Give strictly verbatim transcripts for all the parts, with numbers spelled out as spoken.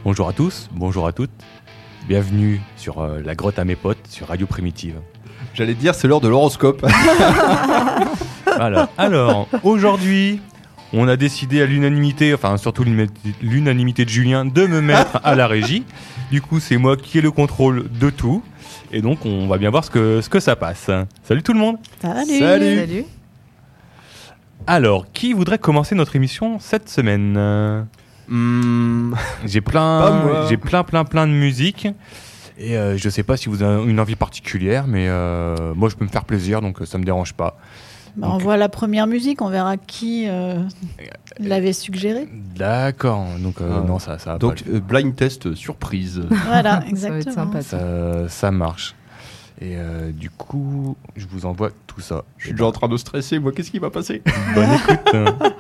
Bonjour à tous, bonjour à toutes. Bienvenue sur euh, La Grotte à mes potes, sur Radio Primitive. J'allais te dire, c'est l'heure de l'horoscope. Voilà. Alors, aujourd'hui, on a décidé à l'unanimité, enfin surtout l'unanimité de Julien, de me mettre à la régie. Du coup, c'est moi qui ai le contrôle de tout. Et donc, on va bien voir ce que, ce que ça passe. Salut tout le monde. Salut. Salut. Salut. Alors, qui voudrait commencer notre émission cette semaine ? Mmh. J'ai Pas plein, moi. j'ai plein, plein, plein de musique. Et euh, je sais pas si vous avez une envie particulière, mais euh, moi, je peux me faire plaisir, donc ça me dérange pas. Bah, Donc- on voit la première musique, on verra qui euh, l'avait suggéré. D'accord. Donc, euh, Ah. non, ça, ça va Donc, pas. euh, blind test surprise. Voilà, Ça va être exactement. sympa. ça. Ça, ça marche. Et euh, du coup, je vous envoie tout ça. Je suis déjà en train de stresser, moi, qu'est-ce qui va passer? Bonne écoute.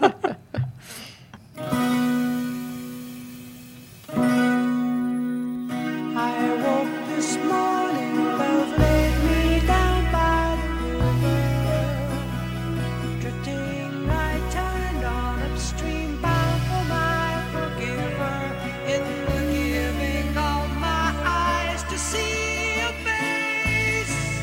I woke this morning, love laid me down by the river. Drifting, I turned on upstream, bound for my forgiver. In the giving of my eyes to see a face,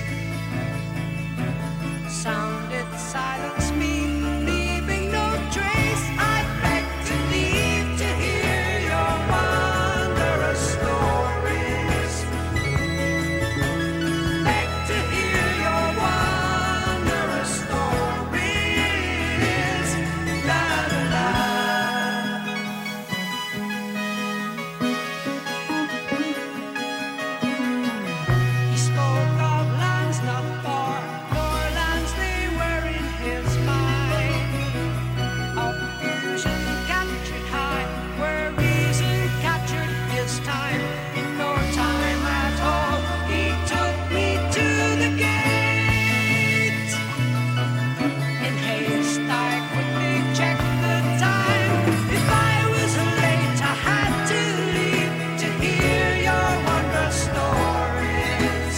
sounded silence me, leaving no trace. I beg to leave to hear your wondrous stories. Beg to hear your wondrous stories. La la la. He spoke of lands not far, nor lands they were in his mind. Of vision captured high, where reason captured his time. In no time at all, he took me to the gate. In haste, I quickly checked the time. If I was late, I had to leave to hear your wondrous stories.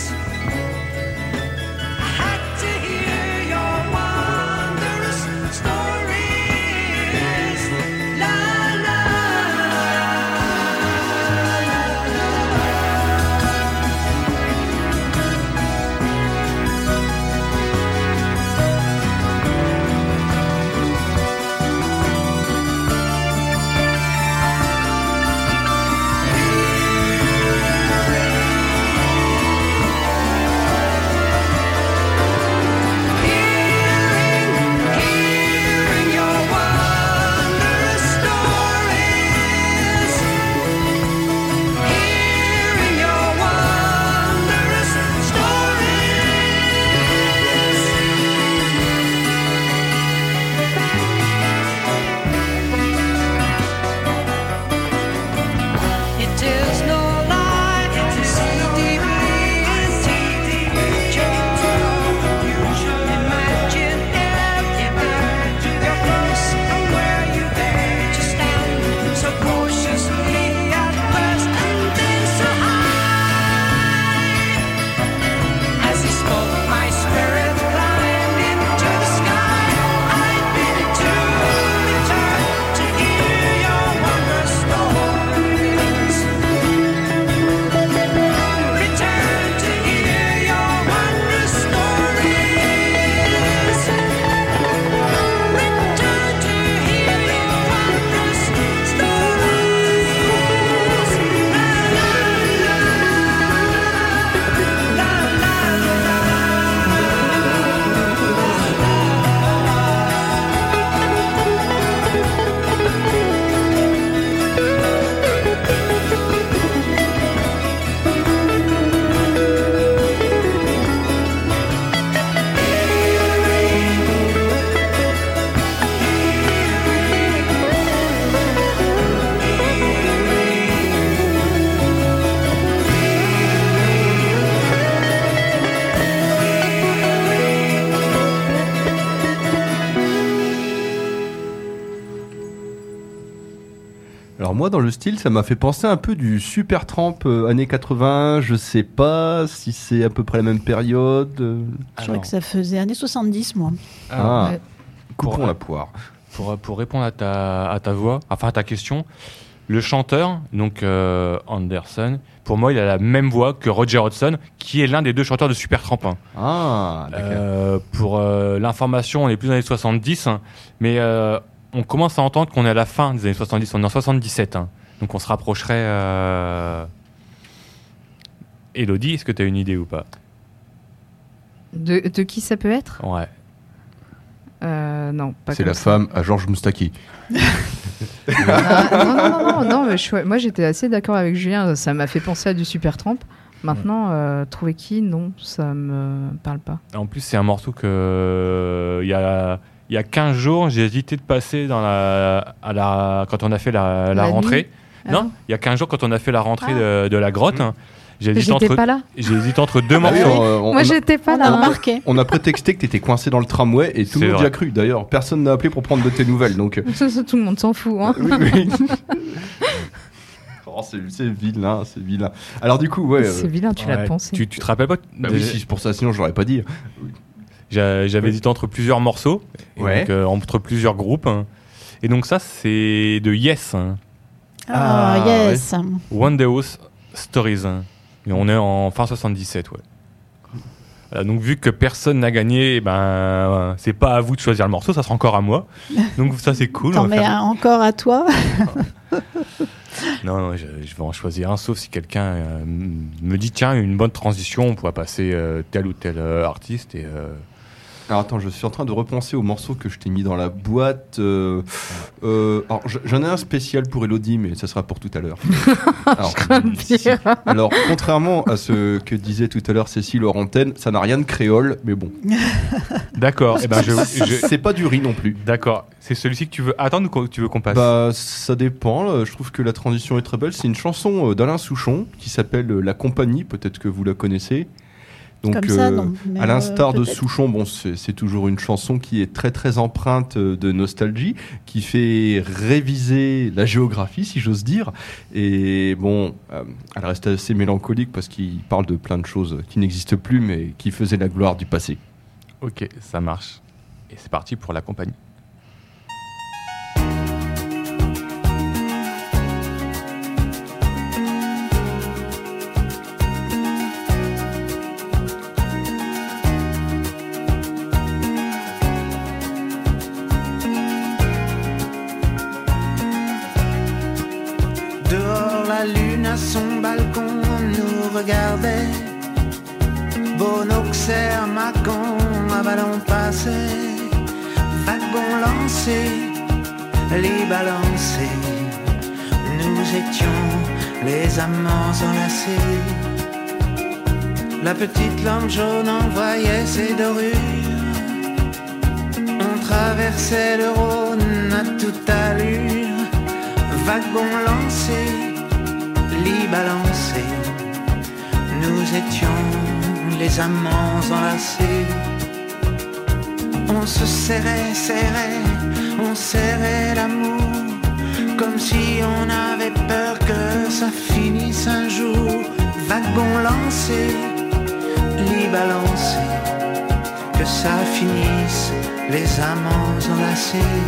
I had to hear your wondrous stories. La la Hearing your wondrous stories. Hearing your wondrous stories. It is no lie, it is deeply confusion. Imagine everywhere you're close, and where you there to stand so cautiously at first, and then so high. As he spoke, my spirit climbed into the sky. I bid to return to hear your wondrous stories. Return to hear your wondrous stories. Return to hear your wondrous stories. La la la la la Alors moi, dans le style, ça m'a fait penser un peu du Supertramp euh, années quatre-vingts. Je sais pas si c'est à peu près la même période. euh. Je crois que ça faisait années soixante-dix, moi. Ouais. Coupons Pour- la poire. Pour, pour répondre à ta, à ta voix, enfin à ta question, le chanteur, donc euh, Anderson, pour moi, il a la même voix que Roger Hodgson, qui est l'un des deux chanteurs de Supertramp. Hein. Ah, d'accord. Euh, pour euh, l'information, on est plus dans les années soixante-dix, hein, mais euh, on commence à entendre qu'on est à la fin des années soixante-dix, on est en soixante-dix-sept. Hein, donc on se rapprocherait... Euh... Élodie, est-ce que tu as une idée ou pas? De, de qui ça peut être? Ouais. Euh, non, pas C'est comme la ça. femme à Georges Moustaki. Ah, non, non, non, non, non, mais je- moi j'étais assez d'accord avec Julien, ça m'a fait penser à du Supertramp. Maintenant, euh, trouver qui, non, ça me parle pas. En plus, c'est un morceau que il y a il y a quinze jours, j'ai hésité de passer dans la à la quand on a fait la, la La rentrée. nuit. Non, il y a quinze jours quand on a fait la rentrée Ah. de, de la grotte. hein, j'ai hésité J'étais entre pas là. j'ai hésité entre deux Ah oui, morceaux. on, on- Moi on a, j'étais pas On a là. remarqué. on a prétexté que t'étais coincé dans le tramway et tout C'est le monde y vrai. a cru. D'ailleurs, personne n'a appelé pour prendre de tes nouvelles. Donc, euh, Ça, ça, tout le monde s'en fout. Hein. oui, oui. Oh, c'est, c'est vilain, c'est vilain. Alors du coup, ouais. euh, C'est vilain, tu l'as Ouais, pensé. Tu, tu te rappelles pas bah oui, si c'est pour ça, sinon je l'aurais pas dit. J'a- J'avais hésité entre plusieurs morceaux, et Ouais. donc, euh, entre plusieurs groupes. hein. Et donc ça, c'est de Yes, hein, Ah, Ah, yes. One House Stories. hein. Et on est en fin soixante-dix-sept, ouais. Voilà, donc vu que personne n'a gagné, eh ben euh, c'est pas à vous de choisir le morceau, ça sera encore à moi. Donc ça c'est cool. on T'en va mets faire- un encore à toi. Non, non, je, je vais en choisir un, sauf si quelqu'un euh, m- me dit tiens, une bonne transition, on pourra passer euh, tel ou tel euh, artiste. Et, euh, Alors attends, je suis en train de repenser au morceau que je t'ai mis dans la boîte. Euh, euh, alors, j- j'en ai un spécial pour Elodie, mais ça sera pour tout à l'heure. Alors, Pire. alors, contrairement à ce que disait tout à l'heure Cécile Laurentaine, ça n'a rien de créole, mais bon. D'accord, et ben je, je- C'est pas du riz non plus. d'accord. C'est celui-ci que tu veux attendre ou que tu veux qu'on passe? Bah, ça dépend. là. Je trouve que la transition est très belle. C'est une chanson euh, d'Alain Souchon qui s'appelle euh, La Compagnie. Peut-être que vous la connaissez. Donc, Comme ça, euh, non. Mais, à l'instar euh, de peut-être. Souchon, bon, c'est, c'est toujours une chanson qui est très très empreinte euh, de nostalgie, qui fait réviser la géographie, si j'ose dire. Et bon, euh, elle reste assez mélancolique parce qu'il parle de plein de choses qui n'existent plus, mais qui faisaient la gloire du passé. Ok, ça marche. Et c'est parti pour la compagnie. Dehors, la lune à son balcon nous regardait. Bonoxer, Macon, un ballon passé. Wagon lancé, les balancés. Nous étions les amants enlacés. La petite lampe jaune envoyait ses dorures. On traversait le Rhône à toute allure. Wagon lancé, lit balancé, nous étions les amants enlacés. On se serrait, serrait, on serrait l'amour, comme si on avait peur que ça finisse un jour. Wagon lancé, lit balancé, que ça finisse, les amants enlacés.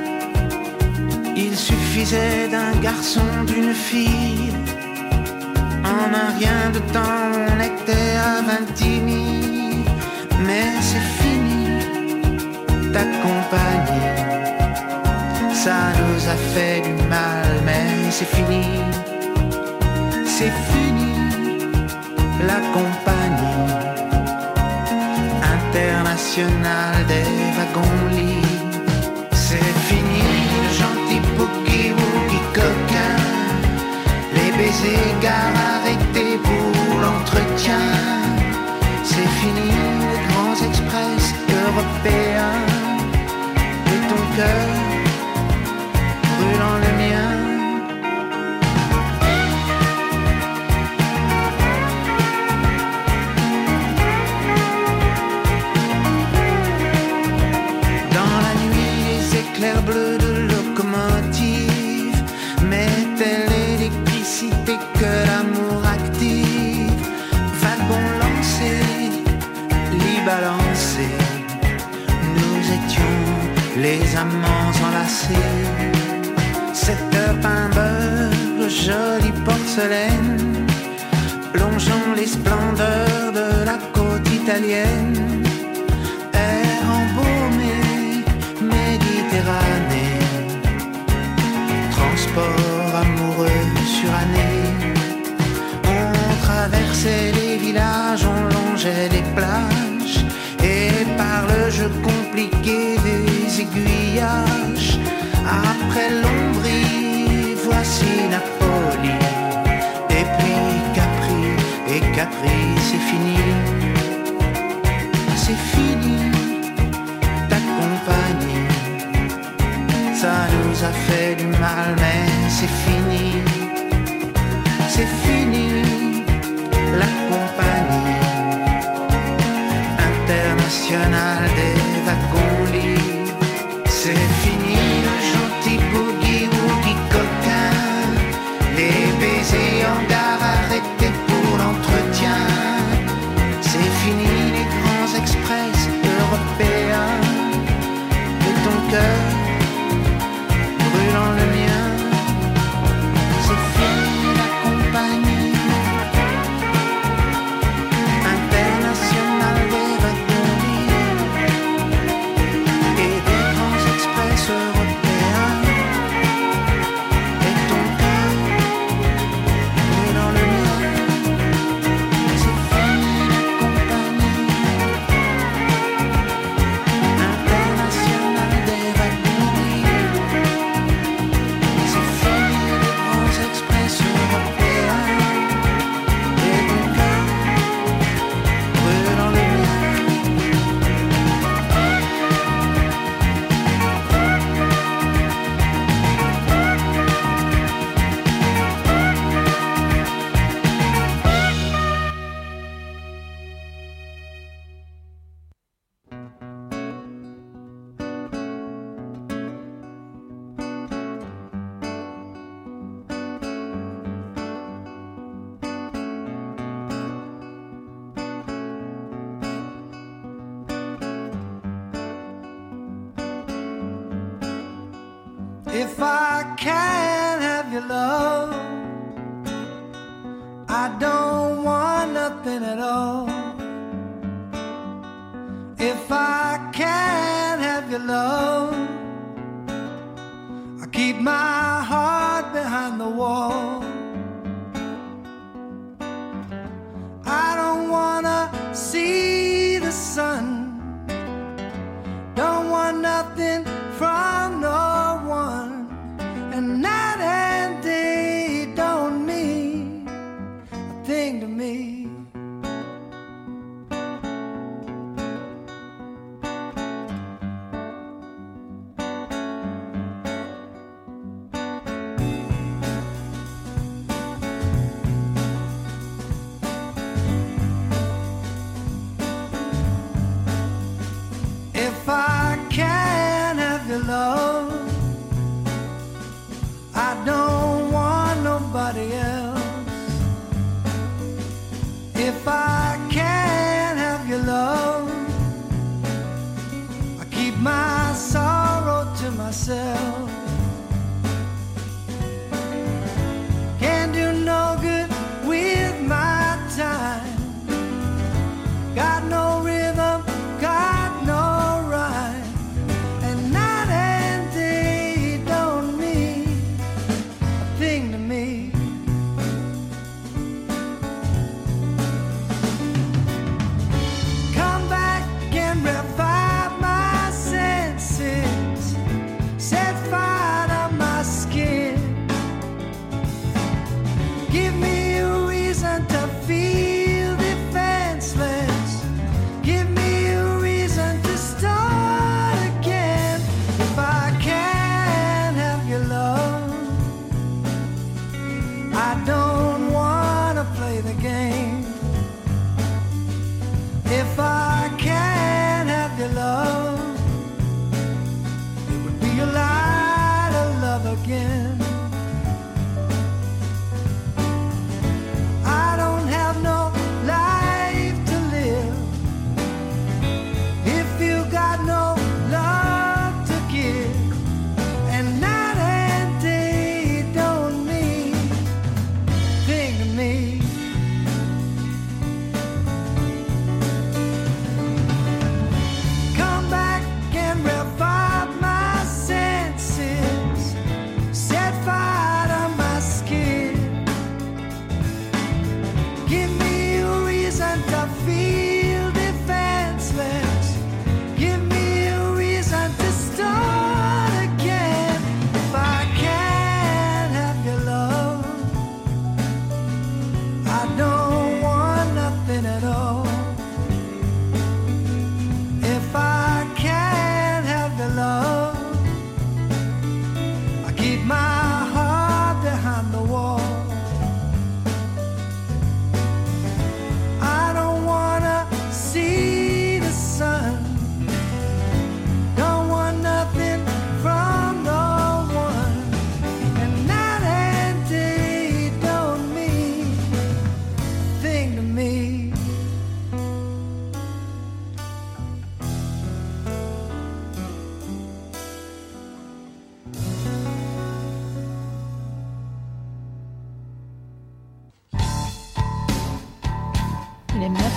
Il suffisait d'un garçon, d'une fille. En un rien de temps, on était à Vintimille. Mais c'est fini, ta compagnie. Ça nous a fait du mal, mais c'est fini. C'est fini, la compagnie internationale des wagons-lits. C'est fini, le gentil boogie woogie coquin. Les baisers gares arrêtés pour l'entretien. C'est fini, les grands express européens. Et ton cœur brûlant le mien. Dans la nuit, les éclairs bleus de locomotive mettaient l'électricité que l'amour active. Wagon lancé, lit balancé, nous étions les amants enlacés. Sept heures pain beurre, jolie porcelaine, plongeant les splendeurs de la côte italienne. Air embaumé, Méditerranée, transport amoureux suranné. On traversait les villages, on longeait les plages, et par le jeu compliqué des aiguillages, après Lombrie, voici Napoli, et puis Capri, et Capri c'est fini, c'est fini, ta compagnie, ça nous a fait du mal, mais c'est fini, c'est fini, la compagnie internationale des wagons libres, c'est fini le gentil boogie-woogie coquin, les baisers en gare arrêtés pour l'entretien, c'est fini les grands express européens, de ton cœur brûlant le mien, c'est fini la compagnie internationale des wagons libres et des grands express européens, et ton cœur brûlant le mien, c'est fini la compagnie internationale des wagons libres, c'est fini les grands express européens, et ton cœur brûlant le mien. If I can't have your love, I don't want nothing at all. If I can't have your love, I keep my heart behind the wall. I don't wanna see the sun, don't want nothing from no one, and night and day don't mean a thing to me. If I can't have your love, I don't want nobody else. If I can't have your love, I keep my sorrow to myself. Can't do no good with my time. Got no rhythm, got no rhyme, and night and day don't mean a thing to me. Come back and revive my senses, set fire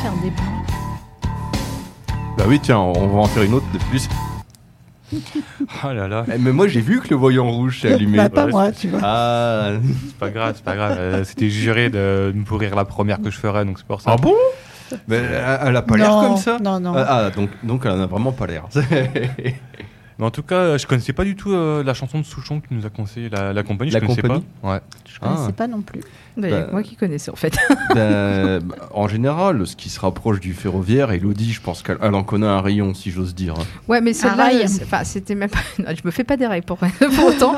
faire des points. Bah oui, tiens, on va en faire une autre de plus. Oh là là, Eh, Mais moi, j'ai vu que le voyant rouge s'est allumé. Bah, pas Ouais, moi, tu vois. Ah, c'est pas grave, c'est pas grave. Euh, C'était juré de me pourrir la première que je ferais, donc c'est pour ça. ah bon? Mais elle, elle a pas l'air Non, comme ça. Non, non. Ah, ah, donc, donc elle en a vraiment pas l'air. Mais en tout cas, je connaissais pas du tout euh, la chanson de Souchon qui nous a conseillé la, la compagnie. La je connaissais compagnie pas. Ouais. Je connaissais Ah. pas non plus. Bah, y a Bah, que moi qui connaissais en fait. Ben, en général, ce qui se rapproche du ferroviaire, Elodie, je pense qu'elle elle en connaît un rayon, si j'ose dire. Ouais, mais Un celle-là, rail. euh, c'est- enfin, c'était même pas. Non, je me fais pas des rails pour, pour autant.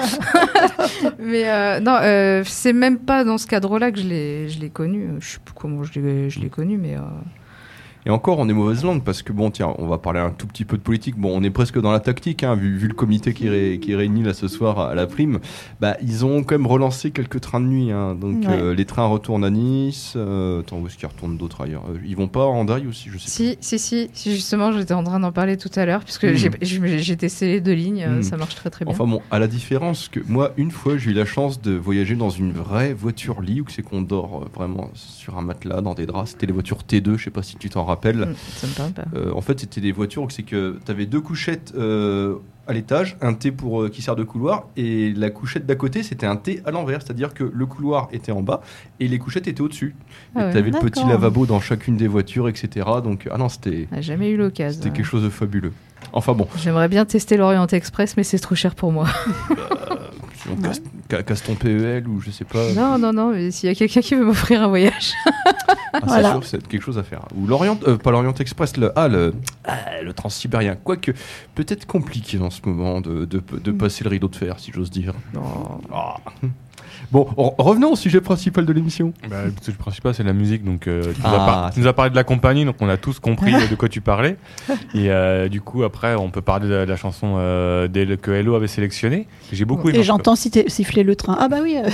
mais euh, non, euh, c'est même pas dans ce cadre-là que je l'ai, je l'ai connu. Je sais plus comment je l'ai, je l'ai connu, mais. euh, Et encore, on est mauvaise langue parce que, bon, tiens, on va parler un tout petit peu de politique. Bon, on est presque dans la tactique, hein, vu, vu le comité qui, ré, qui est réuni là ce soir à la prime. Bah, ils ont quand même relancé quelques trains de nuit. Hein. Donc, Ouais. euh, les trains retournent à Nice. Euh, attends, où est-ce qu'ils retournent d'autres ailleurs? Euh, Ils vont pas à Hendaye aussi, je sais Si, si, si, si, justement, j'étais en train d'en parler tout à l'heure, puisque Mm. j'ai, j'ai, j'ai testé les deux lignes, euh, Mm. ça marche très très bien. Enfin bon, à la différence que moi, une fois, j'ai eu la chance de voyager dans une vraie voiture lit, où c'est qu'on dort euh, vraiment sur un matelas, dans des draps. C'était les voitures T deux, je sais pas si tu t'en rappelles. Mm, ça me parle pas. Euh, en fait, c'était des voitures où c'est que tu avais deux couchettes euh, à l'étage, un T pour, euh, qui sert de couloir, et la couchette d'à côté, c'était un T à l'envers, c'est-à-dire que le couloir était en bas et les couchettes étaient au-dessus. Ah et ouais. tu avais le petit D'accord. lavabo dans chacune des voitures, et cetera. Donc, ah non, c'était On n'a jamais eu l'occasion. c'était quelque chose de fabuleux. Enfin bon, J'aimerais bien tester l'Orient Express, mais c'est trop cher pour moi. on casse, ca- casse ton P E L ou je sais pas. Non, non, non, mais s'il y a quelqu'un qui veut m'offrir un voyage. Ah, c'est Voilà. sûr, c'est quelque chose à faire. Ou l'Orient, euh, pas l'Orient Express, le, ah, le, ah, le Transsibérien. Quoique, peut-être compliqué en ce moment de, de, de Mm. passer le rideau de fer, si j'ose dire. Non. Ah. Bon, re- revenons au sujet principal de l'émission. Bah, le truc principal, c'est la musique. Donc, euh, tu, nous Ah, as par- tu nous as parlé de la compagnie, donc on a tous compris de quoi tu parlais. Et euh, du coup, après, on peut parler de la, de la chanson euh, d'El- que Hello avait sélectionnée. que J'ai beaucoup aimé. Et j'entends citer- siffler le train. Ah bah oui. euh,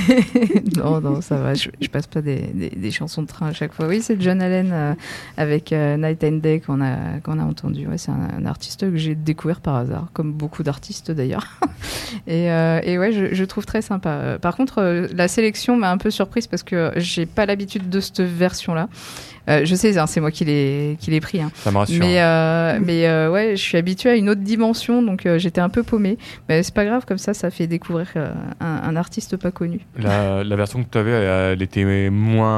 non, non, ça va, je, je passe pas des, des, des chansons de train à chaque fois. Oui, c'est John Allen euh, avec euh, Night and Day qu'on a, qu'on a entendu. Ouais, c'est un, un artiste que j'ai découvert par hasard, comme beaucoup d'artistes d'ailleurs. et, euh, et ouais, je, je trouve très sympa. Euh, Par contre, euh, la sélection m'a un peu surprise parce que j'ai pas l'habitude de cette version-là. Euh, je sais, hein, c'est moi qui l'ai, qui l'ai pris. Hein. Ça me rassure. Mais, euh, mais euh, ouais, je suis habituée à une autre dimension, donc euh, j'étais un peu paumée. Mais c'est pas grave, comme ça, ça fait découvrir euh, un, un artiste pas connu. La, la version que tu avais, elle, elle était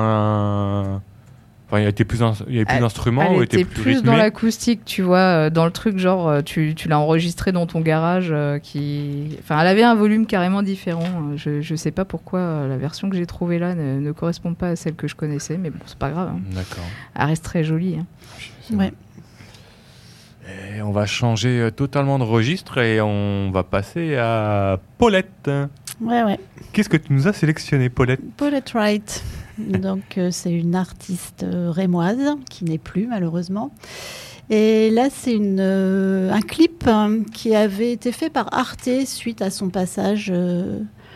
moins. Enfin, il y avait plus, d'ins- il y avait plus Elle- d'instruments Elle ou était était plus, plus rythmée. dans l'acoustique, tu vois, euh, dans le truc genre euh, tu, tu l'as enregistré dans ton garage, euh, qui, enfin, elle avait un volume carrément différent. euh, Je, je sais pas pourquoi euh, la version que j'ai trouvée là ne, ne correspond pas à celle que je connaissais, mais bon, c'est pas grave. hein. D'accord. Elle reste très jolie. hein. C'est Ouais. vrai. Et on va changer euh, totalement de registre et on va passer à Paulette. Ouais, ouais. Qu'est-ce que tu nous as sélectionné, Paulette? Paulette Wright. Donc, euh, c'est une artiste euh, rémoise qui n'est plus, malheureusement. Et là, c'est une, euh, un clip hein, qui avait été fait par Arte suite à son passage euh,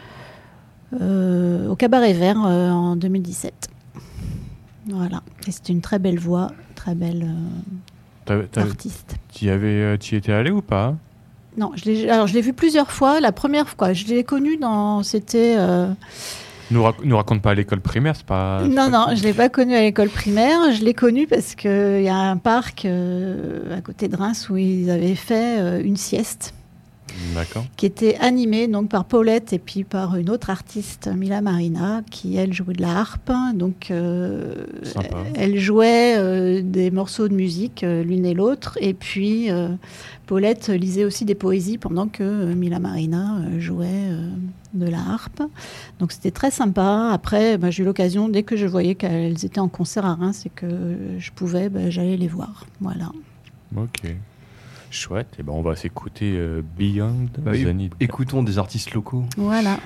euh, au Cabaret Vert euh, en deux mille dix-sept. Voilà. Et c'est une très belle voix, très belle euh, T'avais- t'avais- artiste. Tu y avais, euh, tu y étais allé ou pas? Non, je l'ai, alors je l'ai vu plusieurs fois. La première fois, je l'ai connue dans, c'était. euh, Nous, rac- nous raconte pas à l'école primaire, c'est pas. c'est Non, pas non, je ne l'ai pas connue à l'école primaire. Je l'ai connue parce qu'il y a un parc euh, à côté de Reims où ils avaient fait euh, une sieste D'accord. qui était animée donc, par Paulette et puis par une autre artiste, Mila Marina, qui, elle, jouait de la harpe. Donc, euh, Sympa. elle jouait euh, des morceaux de musique, euh, l'une et l'autre. Et puis, euh, Paulette lisait aussi des poésies pendant que euh, Mila Marina euh, jouait euh, de la harpe. Donc, c'était très sympa. Après, bah, j'ai eu l'occasion, dès que je voyais qu'elles étaient en concert à Reims et que je pouvais, bah, j'allais les voir. Voilà. Ok. Chouette. Et ben on va s'écouter euh, Beyond Bah oui, the Need. écoutons des artistes locaux. Voilà.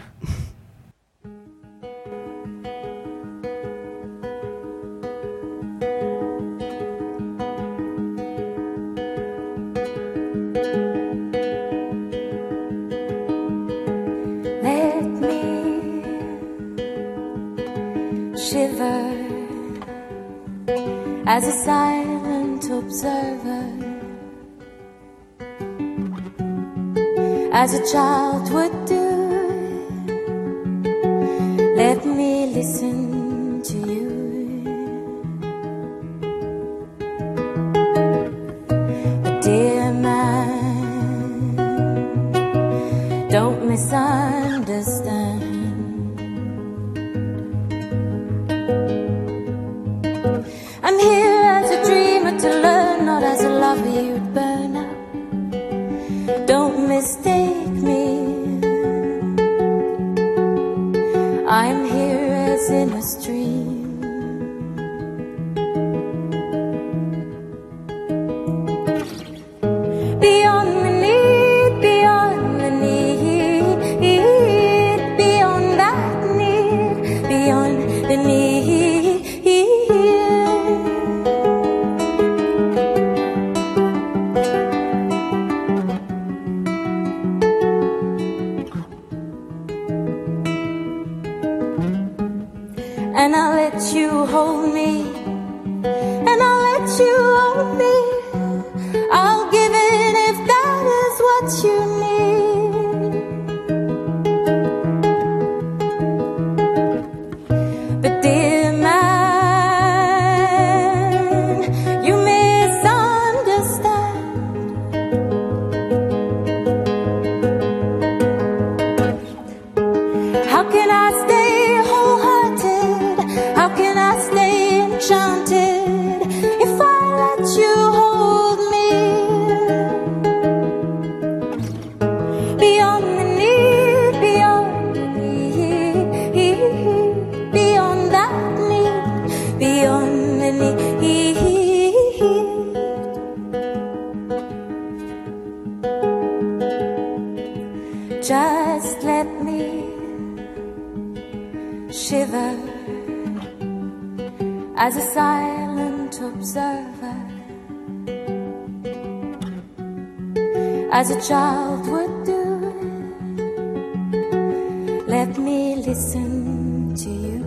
Let me shiver as a silent observer, as a child would do. Let me listen to you. Don't misunderstand. I'm here as a dreamer to learn, not as a lover you'd burn out. Don't mistake me. I'm here as in a stream. Beyond the need, beyond the need, beyond that need, beyond the need. And I'll let you hold me, and I'll let you hold me. I'll give it if that is what you need. But dear man, you misunderstand. How can I stay wholehearted? How can I stay enchanted if I let you hold me? Beyond the need, beyond the need, beyond that need, beyond the need. Just let me shiver as a silent observer, as a child would do. Let me listen to you.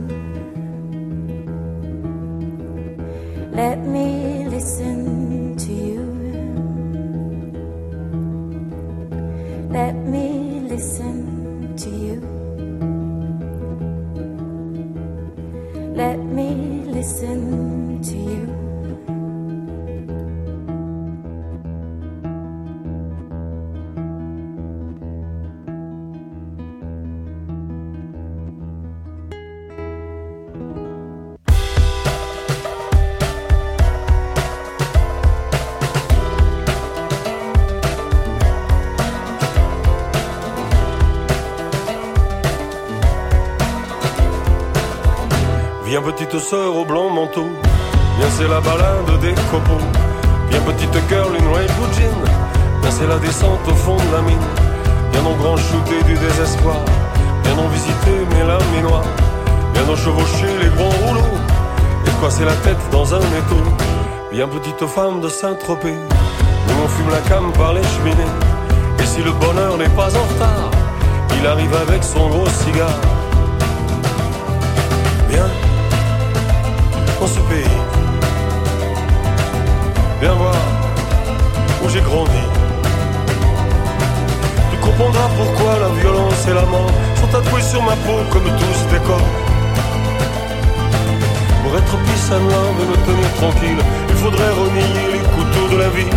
Let me listen to you. Let me listen to you. Let me listen to you. Viens petite sœur au blanc manteau, viens c'est la balade des copeaux. Viens petite girl in red blue jean, viens c'est la descente au fond de la mine. Viens donc grand shooter du désespoir, viens donc visiter mes laminoirs. Viens donc chevaucher les grands rouleaux, et quoi c'est la tête dans un étau. Viens petite femme de Saint-Tropez, nous on fume la came par les cheminées. Et si le bonheur n'est pas en retard, il arrive avec son gros cigare. Viens dans ce pays, viens voir où j'ai grandi. Tu comprendras pourquoi la violence et la mort sont tatoués sur ma peau comme tous des corps. Pour être peace and love et me tenir tranquille, il faudrait renier les couteaux de la vie.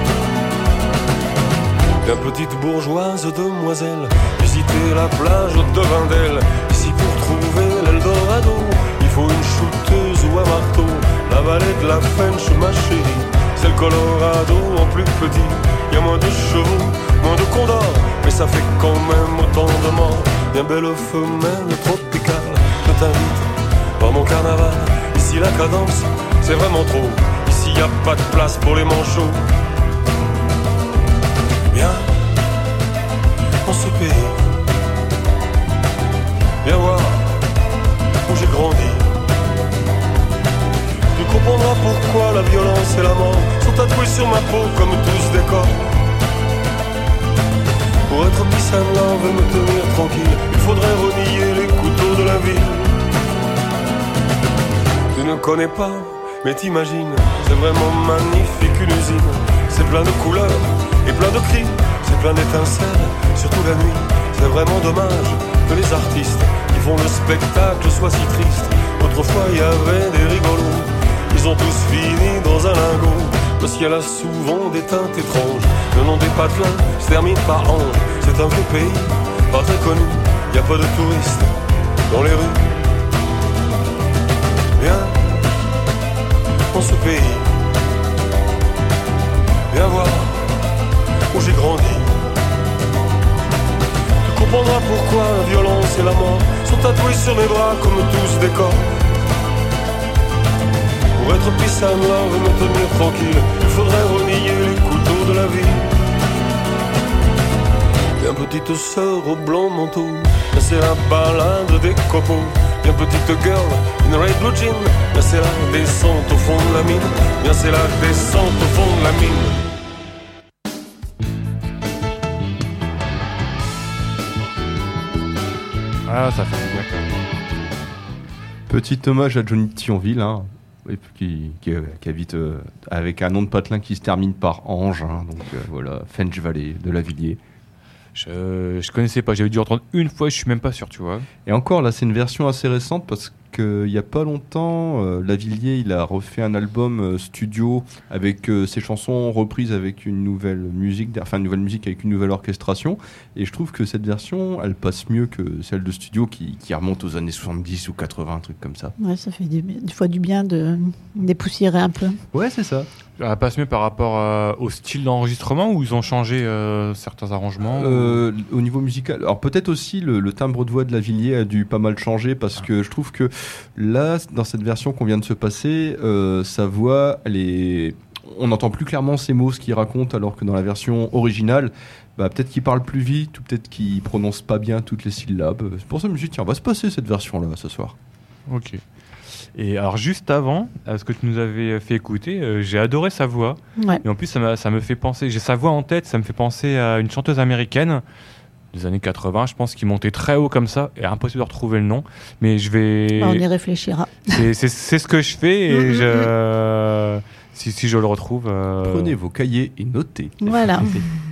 Viens petite bourgeoise demoiselle, visiter la plage de Vindel. Ici pour trouver l'Eldorado, il faut une shooteuse ou un marteau. La vallée de la Fench, ma chérie, c'est le Colorado en plus petit. Y a moins de chevaux, moins de condors, mais ça fait quand même autant de morts. Bien belle femelle tropicale, je t'invite dans mon carnaval. Ici la cadence, c'est vraiment trop. Ici y a pas de place pour les manchots. Viens dans ce pays, viens voir où j'ai grandi. Tu comprendras pourquoi la violence et la mort sont tatoués sur ma peau comme tous des corps. Pour être peace and love et me tenir tranquille, il faudrait renier les couteaux de la ville. Tu ne connais pas, mais t'imagines, c'est vraiment magnifique une usine. C'est plein de couleurs et plein de cris, c'est plein d'étincelles, surtout la nuit. C'est vraiment dommage que les artistes qui font le spectacle soient si tristes. Autrefois il y avait des rigolos, ils ont tous fini dans un lingot. Le ciel a souvent des teintes étranges. Le nom des patelins se termine par ange. C'est un vieux pays, pas très connu. Y a pas de touristes dans les rues. Viens dans ce pays, viens voir où j'ai grandi. Tu comprendras pourquoi la violence et la mort sont tatoués sur mes bras comme tous des corps. Pour être peace and love et me tenir tranquille, il faudrait renier les couteaux de la vie. Bien petite sœur au blanc manteau, c'est la balade des copeaux. Bien petite girl, une red blue jean, bien c'est la descente au fond de la mine. Bien c'est la descente au fond de la mine. Ah, ça fait du bien quand même. Petit hommage à Johnny Thionville, hein, et puis qui, qui, qui habite euh, avec un nom de patelin qui se termine par Ange, hein, donc euh, voilà, Fench Valley de Lavilliers. Je, je connaissais pas, j'avais dû entendre une fois, je suis même pas sûr, tu vois. Et encore, là, c'est une version assez récente parce qu'il n'y a pas longtemps, euh, Lavilliers, il a refait un album euh, studio avec euh, ses chansons reprises avec une nouvelle musique, enfin une nouvelle musique avec une nouvelle orchestration. Et je trouve que cette version, elle passe mieux que celle de studio qui, qui remonte aux années soixante-dix ou quatre-vingts, un truc comme ça. Ouais, ça fait du, des fois du bien de dépoussiérer un peu. Ouais, c'est ça. Elle passe mieux par rapport euh, au style d'enregistrement ou ils ont changé euh, certains arrangements euh, Au niveau musical, alors peut-être aussi le, le timbre de voix de Lavilliers a dû pas mal changer parce que je trouve que là, dans cette version qu'on vient de se passer, euh, sa voix, elle est... on n'entend plus clairement ses mots, ce qu'il raconte, alors que dans la version originale, bah, peut-être qu'il parle plus vite ou peut-être qu'il prononce pas bien toutes les syllabes. C'est pour ça que je me suis dit, tiens, on va se passer cette version-là ce soir. Ok. Et alors juste avant, à ce que tu nous avais fait écouter, euh, j'ai adoré sa voix. Ouais. Et en plus, ça, m'a, ça me fait penser, j'ai sa voix en tête, ça me fait penser à une chanteuse américaine des années quatre-vingts, je pense, qui montait très haut comme ça. Et impossible de retrouver le nom, mais je vais... On y réfléchira. C'est, c'est, c'est ce que je fais et je... euh, si, si je le retrouve... euh, Prenez vos cahiers et notez. Voilà.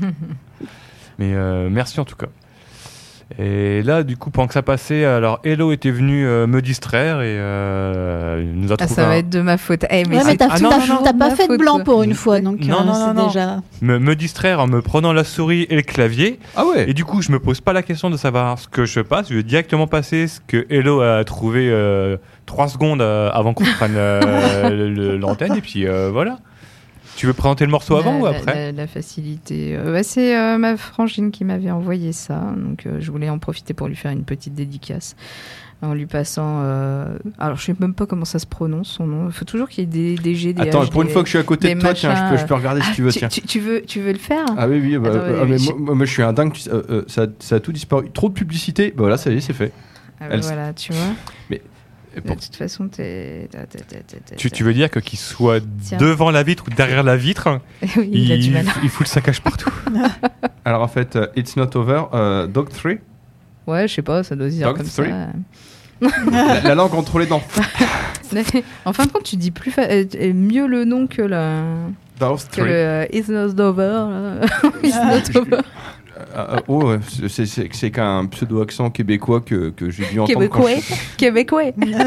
Mais euh, merci en tout cas. Et là, du coup, pendant que ça passait, alors Hello était venu euh, me distraire et euh, il nous a Ah, trouvé ça un- va être de ma faute. Eh, mais Ouais, mais c'est- t'as, Ah, non, t'as- non, non, t'as pas ma fait de faute, blanc quoi. pour une fois, donc Non, euh, non, c'est non, non. déjà... me, me distraire en me prenant la souris et le clavier. Ah ouais. Et du coup, je me pose pas la question de savoir ce que je passe. Je vais directement passer ce que Hello a trouvé euh, trois secondes euh, avant qu'on prenne euh, le- le- l'antenne. Et puis euh, voilà. Tu veux présenter le morceau avant la, ou la- après la, la facilité. Euh, bah, c'est euh, ma frangine qui m'avait envoyé ça. Donc euh, je voulais en profiter pour lui faire une petite dédicace. En lui passant. euh, Alors je sais même pas comment ça se prononce son nom. Il faut toujours qu'il y ait des, des G, des Attends, H, pour une des- fois que je suis à côté des de toi, tiens, je machins, peux, je peux regarder si Ah, tu veux, tu, tiens. tu- tu veux, tu veux le faire Ah oui, oui, bah, Attends, euh, oui, mais oui, moi, moi, je suis un dingue, tu sais, euh, euh, ça, ça a tout disparu. Trop de publicité, bah voilà, ça y est, c'est fait. Ah, bah, Elle- voilà, tu vois. Mais- et De pour- toute façon, t'es. t'es- t'es- t'es- t'es- tu, tu veux dire que qu'il soit Tiens. devant la vitre ou derrière la vitre, Oui, il, a du mal. il fout le saccage partout. Alors en fait, euh, It's Not Over, euh, Dog trois, Ouais, je sais pas, ça doit se dire Dog comme three. ça. la, la langue entre les dents. Mais, en fin de compte, tu dis plus fa- euh, euh, mieux le nom que le, Dog que le trois. euh, It's Not Over. là. It's Not Over. Ah, ah, oh, ouais, c'est- c'est- c'est c'est qu'un pseudo-accent québécois que, que j'ai dû entendre quand Québécois. je- Québécois.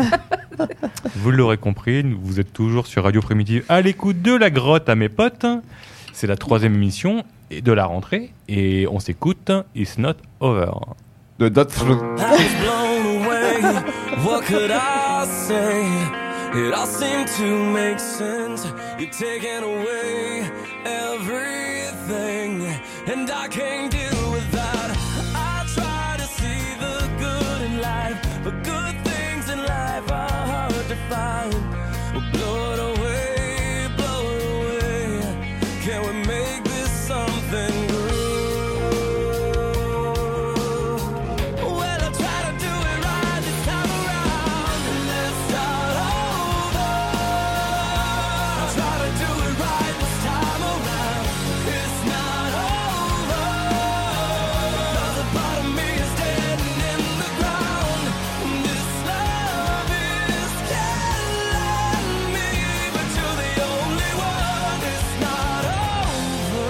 Vous l'aurez compris, vous êtes toujours sur Radio Primitive à l'écoute de la grotte à mes potes. C'est la troisième émission et de la rentrée et on s'écoute It's Not Over. de Dog trois. I was blown away. What could I say? It all seemed to make sense. You've taken away everything, and I can't deal with that. I try to see the good in life, but good things in life are hard to find. Well, blow it away, blow it away. Can we make this something good? Well, I try to do it right this time around, and let's start over. I try to do it right this time around. It's not over, 'cause a part of me is dead and in the ground. This love is killing me, but you're the only one. It's not over.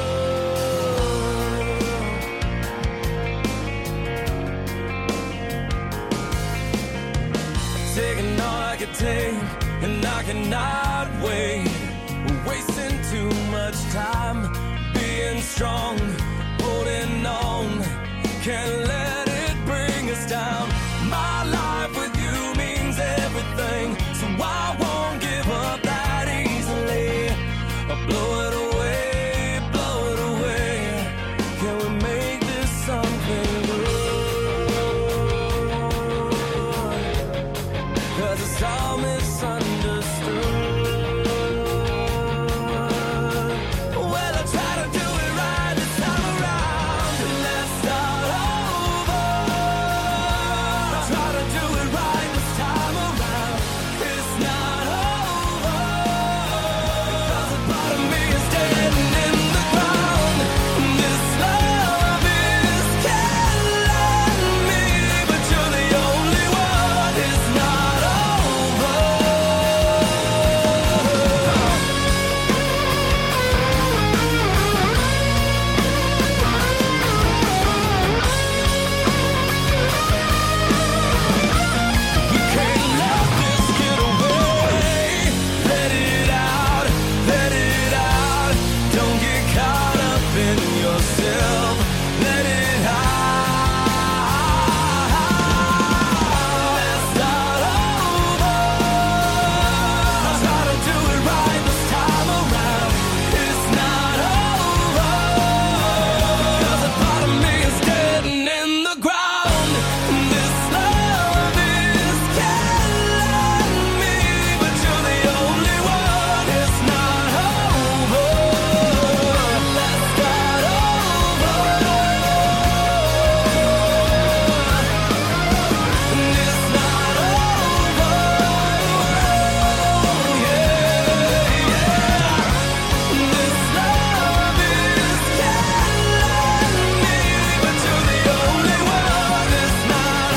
Taking all I could take, and I cannot wait. We're wasting too too much time being strong, holding on, can't let it bring us down. My life with you means everything, so I won't give up that easily. I'll blow it away, blow it away. Can we make this something good? 'Cause it's all misunderstood. Well, I try to do it right this time around, and let's start over. I try to do it right this time around. It's not over, 'cause a part of me is dead and in the ground. This love is killing me, but you're the only one. It's not over. We can't let this get away. Let it out, let it out. Don't get caught up in yourself. Let it out. Let's start over. I try to do it right this time around. It's not over, 'cause a part of me is dead and in the ground. This love is killing me, but you're the only one. It's not over. Let's start over. It's not over. Yeah, yeah. This love is killing me, but you're the only one. It's not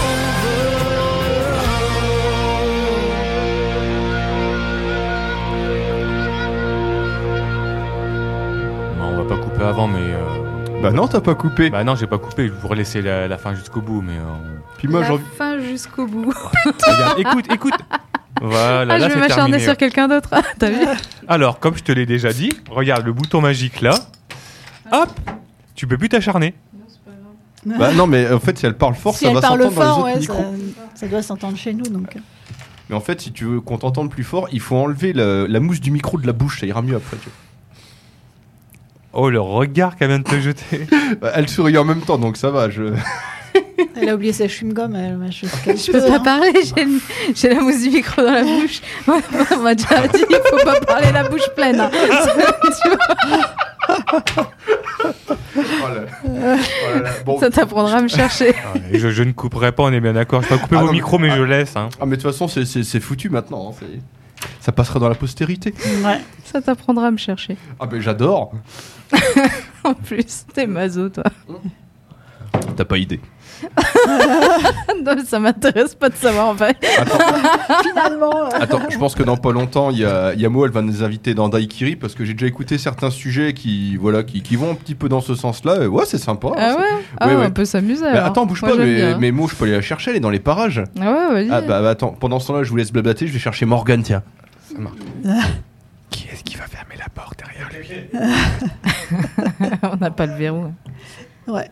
Non, on va pas couper avant, mais. euh, Bah non, t'as pas coupé. Bah non, j'ai pas coupé. Je voudrais laisser la, la fin jusqu'au bout, mais. euh, Puis moi, La j'ai envie- fin jusqu'au bout. Regarde, écoute, écoute. Voilà, Ah, là je vais c'est m'acharner terminé. sur quelqu'un d'autre. Ah, t'as vu? Alors, comme je te l'ai déjà dit, regarde le bouton magique là. Hop, tu peux plus t'acharner. Bah non, mais en fait, si elle parle fort, Si ça elle va parle s'entendre dans les fort, autres ouais, micros. ça, ça doit s'entendre chez nous. Donc. Mais en fait, si tu veux qu'on t'entende plus fort, il faut enlever le- la mousse du micro de la bouche, ça ira mieux après. Tu Oh, le regard qu'elle vient de te jeter. vois. Bah, elle sourit en même temps, donc ça va. Je... Elle a oublié ses chewing-gums, elle m'a fait ce qu'elle Je peux peut, pas hein. parler, j'ai le- j'ai la mousse du micro dans la bouche. On m'a déjà dit, il faut pas parler la bouche pleine. hein. Tu vois, Oh là. Oh là là. Bon. ça t'apprendra à me chercher. Ah, et je, je ne couperai pas, on est bien d'accord. Je vais pas couper Ah vos non, mais- micros, mais ah. je laisse. Hein. Ah, mais de toute façon, c'est- c'est c'est foutu maintenant. hein, c'est- Ça passera dans la postérité. Ouais. Ça t'apprendra à me chercher. Ah, ben j'adore. En plus, t'es maso, toi. T'as pas idée. Non, ça m'intéresse pas de savoir en fait. Attends, Finalement. euh, attends, je pense que dans pas longtemps, il y a Yamo, elle va nous inviter dans Daikiri parce que j'ai déjà écouté certains sujets qui, voilà, qui, qui vont un petit peu dans ce sens-là. Et ouais, c'est sympa. Ah ça. ouais, ah, Ouais, ouais. on peut s'amuser. Bah, alors. attends, bouge Moi, pas, j'aime mais, bien. mais moi je peux aller la chercher, elle est dans les parages. Ah ouais, vas-y. Ah bah, bah, attends, pendant ce temps-là, je vous laisse blablater, je vais chercher Morgane, tiens. Ça marche. Qui est-ce qui va fermer la porte derrière lui? On n'a pas le verrou. Ouais.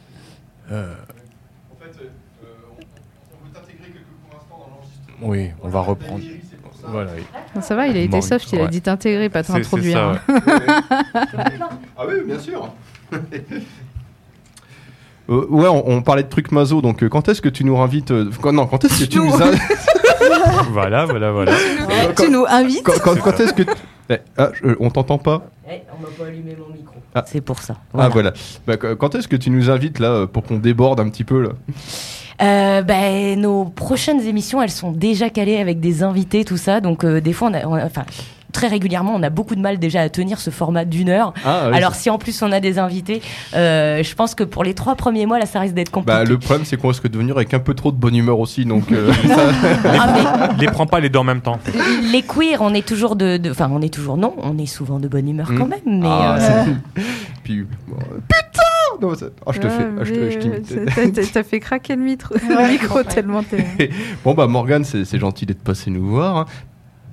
Oui, on va reprendre. Voilà. oui. Non, ça va, il a été Bon, soft, il a ouais. dit t'intégrer, pas C'est- c'est t'introduire. ça, hein. ouais. Ah oui, bien sûr. Euh, ouais, on, on parlait de trucs maso, donc euh, quand est-ce que tu nous invites euh, quand, Non, quand est-ce que tu Nous. nous invites Voilà, voilà, voilà. Tu nous invites? Quand, quand- quand est-ce que tu- Eh, ah, je- on t'entend pas. Eh, on m'a pas allumé mon micro. Ah. C'est pour ça. Ah voilà. Bah, qu- quand est-ce que tu nous invites là euh, pour qu'on déborde un petit peu là Euh, ben, nos prochaines émissions, elles sont déjà calées avec des invités, tout ça. Donc, euh, des fois, on a, on a- enfin, très régulièrement, on a beaucoup de mal déjà à tenir ce format d'une heure. Ah, ouais, Alors, c'est- si en plus on a des invités, euh, je pense que pour les trois premiers mois, là, ça risque d'être compliqué. Bah, le problème c'est qu'on risque de venir avec un peu trop de bonne humeur aussi, donc euh, ça- Ah, Les prends pas les deux en même temps. mais les queers, on est toujours de, de- enfin, on est toujours non, on est souvent de bonne humeur quand Mm. même. Mais Ah, euh, c'est- Puis bon, euh, putain non, ça- ah, je te fais, ah, je te- je t'imite. Ouais, mais t'as- T'as fait craquer le micro, le micro tellement t'es. Bon bah Morgane, c'est c'est gentil d'être passé nous voir. hein. Puis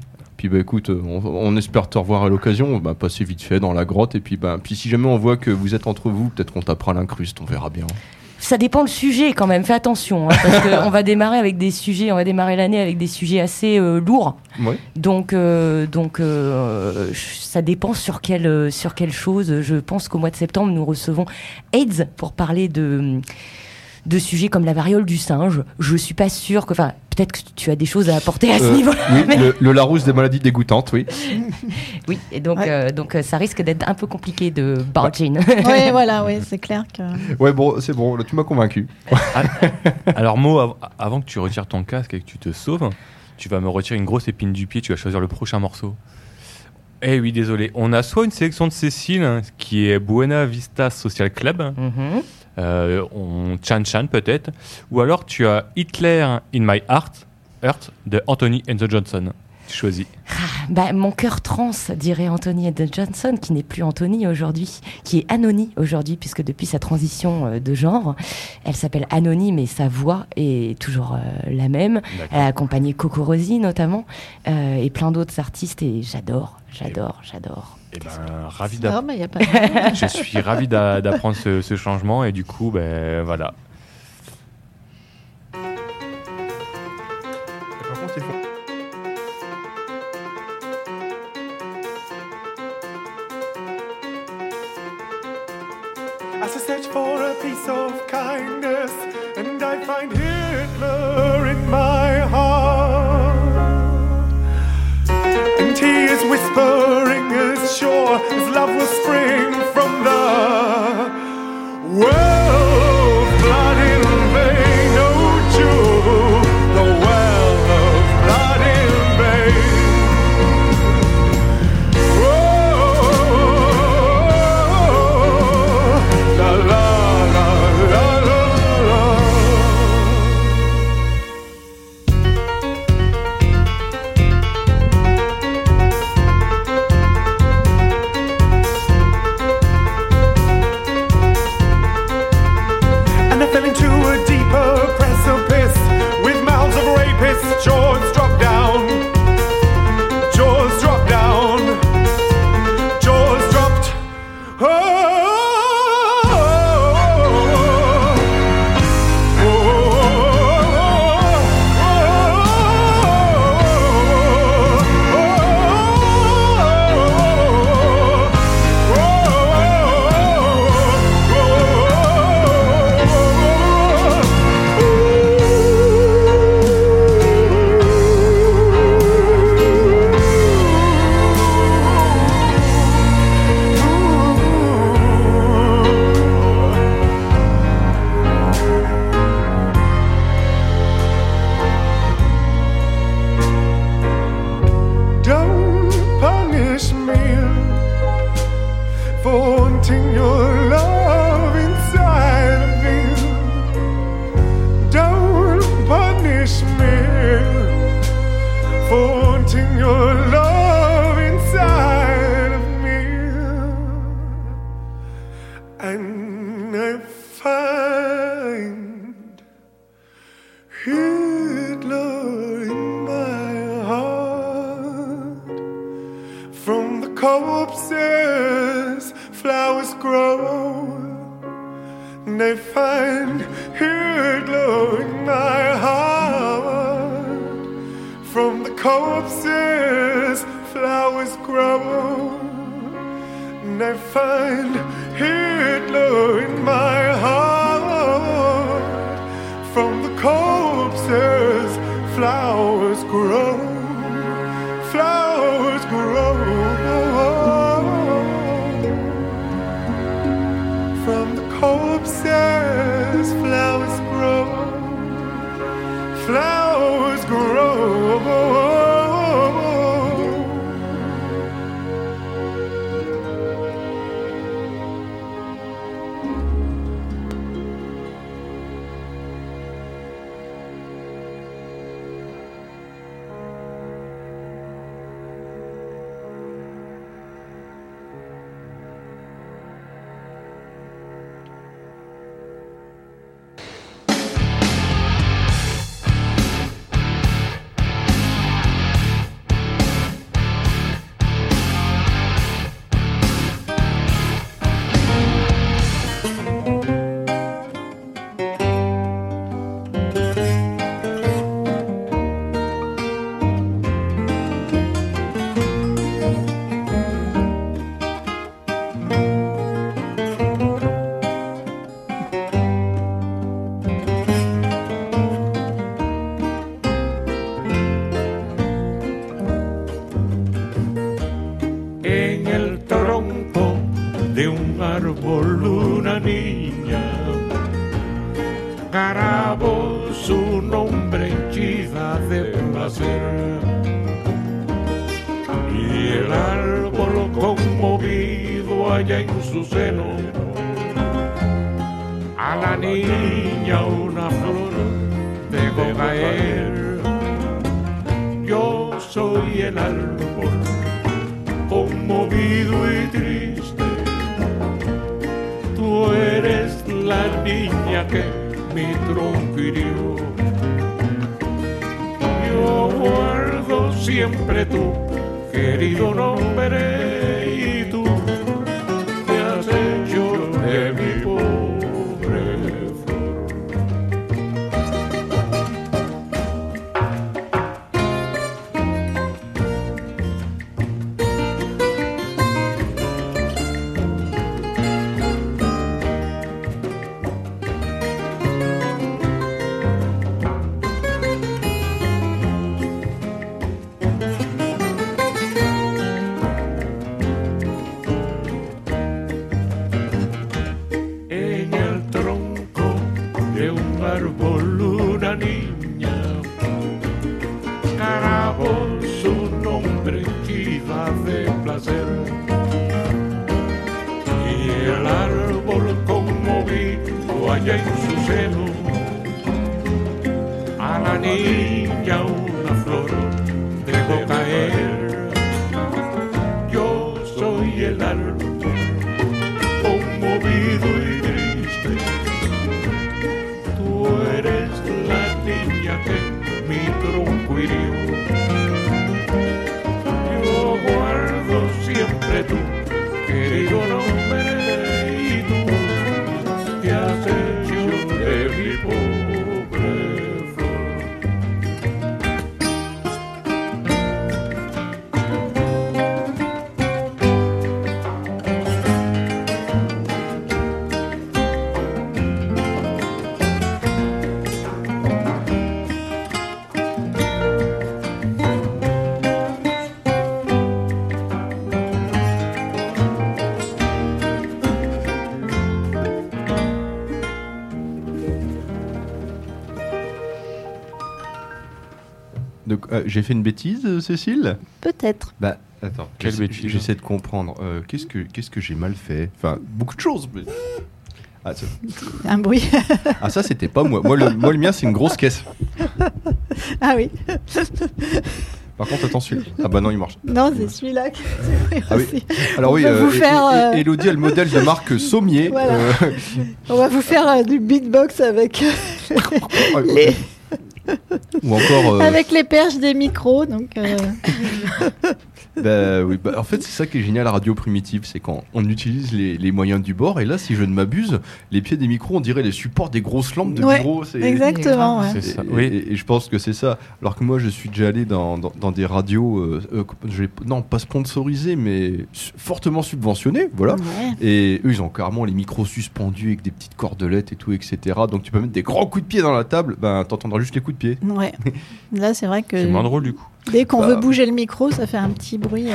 puis bah écoute, on, on espère te revoir à l'occasion. Bah, passer vite fait dans la grotte. Et puis, bah, puis si jamais on voit que vous êtes entre vous, peut-être qu'on tapera l'incruste, on verra bien. Ça dépend le sujet quand même, fais attention, hein, parce qu'on va démarrer avec des sujets, on va démarrer l'année avec des sujets assez euh, lourds. Ouais. Donc, euh, donc euh, ça dépend sur quelle, euh, sur quelle chose. Je pense qu'au mois de septembre, nous recevons AIDS pour parler de, de sujets comme la variole du singe. Je suis pas sûre que... Enfin, peut-être que tu as des choses à apporter à ce Euh, niveau-là. Oui, mais- le, le Larousse des maladies dégoûtantes, oui. Oui, et donc, Ouais. euh, donc euh, ça risque d'être un peu compliqué de bargain. Oui, voilà, oui, c'est clair que. Ouais, bon, c'est bon, là, tu m'as convaincu. Alors, Mo, av- avant que tu retires ton casque et que tu te sauves, tu vas me retirer une grosse épine du pied, tu vas choisir le prochain morceau. Eh oui, désolé. On a soit une sélection de Cécile, hein, qui est Buena Vista Social Club, Mhm. euh, on Chan Chan peut-être, ou alors tu as Hitler in My Heart, Heart de Anthony and the Johnson. Tu choisis. Bah, mon cœur trans, dirait Anthony Eden Johnson, qui n'est plus Anthony aujourd'hui, qui est Anony aujourd'hui, puisque depuis sa transition euh, de genre, elle s'appelle Anony, mais sa voix est toujours euh, la même. Elle a accompagné Coco Rosie notamment, euh, et plein d'autres artistes, et j'adore, j'adore, j'adore. Eh ben, ravi Non, d'apprendre. mais il n'y a pas. Je suis ravi d'a- d'apprendre ce, ce changement et du coup, ben voilà. Par contre, il faut- As I search for a piece of kindness, and I find Hitler in my heart. And he is whispering as sure as love will spring from the well of blood in vain. Oh, Jew, the well of blood in vain. La la la la la la. And I fell into a deeper precipice with mouths of rapists. Jaws drop down. Jaws drop down. Jaws dropped. Don't punish me for wanting your love inside of me. Don't punish me for wanting your love inside of me. And I find Hitler in my heart. From the corpses, flowers grow. And I find Hitler in my heart. From the corpses, flowers grow. And I find Hitler in my heart. From the corpses, flowers grow. Flowers grow. From the corpses, flowers grow. Flowers grow. Carabo, su nombre henchida de placer. Y el árbol conmovido allá en su seno, a la niña una flor dejó caer. Yo soy el árbol conmovido y triste, tú eres la niña que mi tronco hirió. Yo guardo siempre tu querido nombre y tú te has hecho de mi pobre flor. En el tronco de un árbol una niña carabó su nombre henchida de placer. Y el árbol conmovido allá en su seno, a la niña una flor dejó caer. Yo soy el árbol conmovido y triste, tú eres la niña que mi tronco hirió. Yo guardo siempre tu querido nombre y tú te has hecho de mi pobre flor. Donc, euh, j'ai fait une bêtise, euh, Cécile ? Peut-être. Bah, attends, Quelle j'essaie- bêtise ? J'essaie de comprendre. Euh, qu'est-ce que qu'est-ce que j'ai mal fait ? Enfin, beaucoup de choses. Mais... Ah, ça, Un bruit. ah, ça, c'était pas moi. Moi le, moi, le mien, c'est une grosse caisse. Ah oui. Par contre, attends, celui-là. Ah bah non, il marche. Non, c'est celui-là qui c'est vrai Ah oui. aussi. Alors On oui, peut euh, vous é- faire, é- euh, Élodie a le modèle de marque Sommier. Voilà. euh, On va vous faire euh, du beatbox avec, les, ou encore... euh, avec les perches des micros. Donc, euh, bah, oui, bah, en fait, c'est ça qui est génial à Radio Primitive, c'est quand on utilise les, les moyens du bord. Et là, si je ne m'abuse, les pieds des micros, on dirait les supports des grosses lampes de Ouais, bureau. C'est... exactement. Ouais. C'est ça, Et, oui. et- et je pense que c'est ça. Alors que moi, je suis déjà allé dans, dans, dans des radios, euh, euh, je vais- non, pas sponsorisées, mais su- fortement subventionnées, voilà. Ouais. Et eux, ils ont carrément les micros suspendus avec des petites cordelettes et tout, et cetera. Donc tu peux mettre des grands coups de pied dans la table, ben t'entendras juste les coups de pied. Ouais. Là, c'est vrai que C'est moins drôle du coup. dès qu'on Bah. veut bouger le micro, ça fait un petit bruit.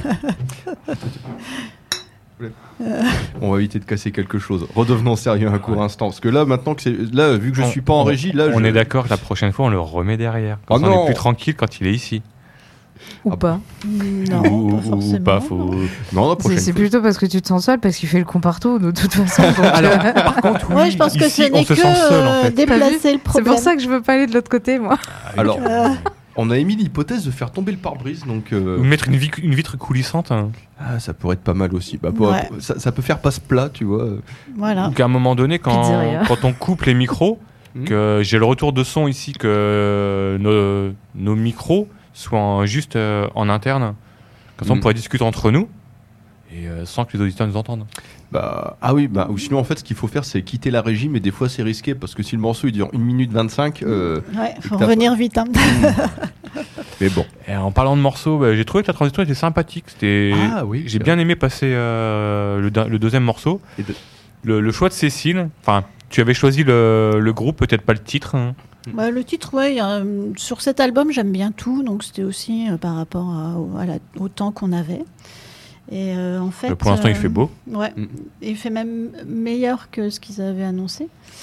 euh. On va éviter de casser quelque chose. Redevenons sérieux un court instant, parce que là, maintenant que c'est, là, vu que je On- suis pas en on- régie, là, On je... est d'accord que la prochaine fois, on le remet derrière. Comme Oh ça, on non. est plus tranquille quand il est ici. Ou Ah, pas. Non, ou, pas ou forcément. pas, faut... Non, la C'est prochaine c'est fois. plutôt parce que tu te sens seul, parce qu'il fait le con partout, de toute façon. donc, Alors, euh, par contre, oui, Ouais, je pense que ici, ce on n'est se que sent seul en euh, fait. déplacer le c'est problème. pour ça que je veux pas aller de l'autre côté, moi. Alors, Euh, on a émis l'hypothèse de faire tomber le pare-brise, donc... euh, Ou mettre une, vi- une vitre coulissante. Hein. Ah, ça pourrait être pas mal aussi. Bah, pour- Ouais. ça, ça peut faire passe-plat, tu vois. voilà. Ou qu'à un moment donné, quand, Pizzeria. quand on coupe les micros, Mhm. que j'ai le retour de son ici, que nos, nos micros soient en- juste euh, en interne. Comme ça, on Mhm. pourrait discuter entre nous et euh, sans que les auditeurs nous entendent. Bah, ah oui, bah, ou sinon, en fait, ce qu'il faut faire, c'est quitter la régie, mais des fois, c'est risqué, parce que si le morceau il dure une minute vingt-cinq, euh, Ouais, faut T'as- revenir vite. Hein. mais bon. Et en parlant de morceaux, bah, j'ai trouvé que la transition était sympathique. C'était... Ah oui, J'ai c'est bien aimé passer euh, le, de- le deuxième morceau. Et de- Le, le choix de Cécile, enfin, tu avais choisi le, le groupe, peut-être pas le titre. Hein. Bah, le titre, ouais, y a, euh, sur cet album, j'aime bien tout, donc c'était aussi euh, par rapport à- au, à la- au temps qu'on avait. Et euh, en fait, Pour l'instant, il euh, fait beau. Ouais, Mm. il fait même meilleur que ce qu'ils avaient annoncé.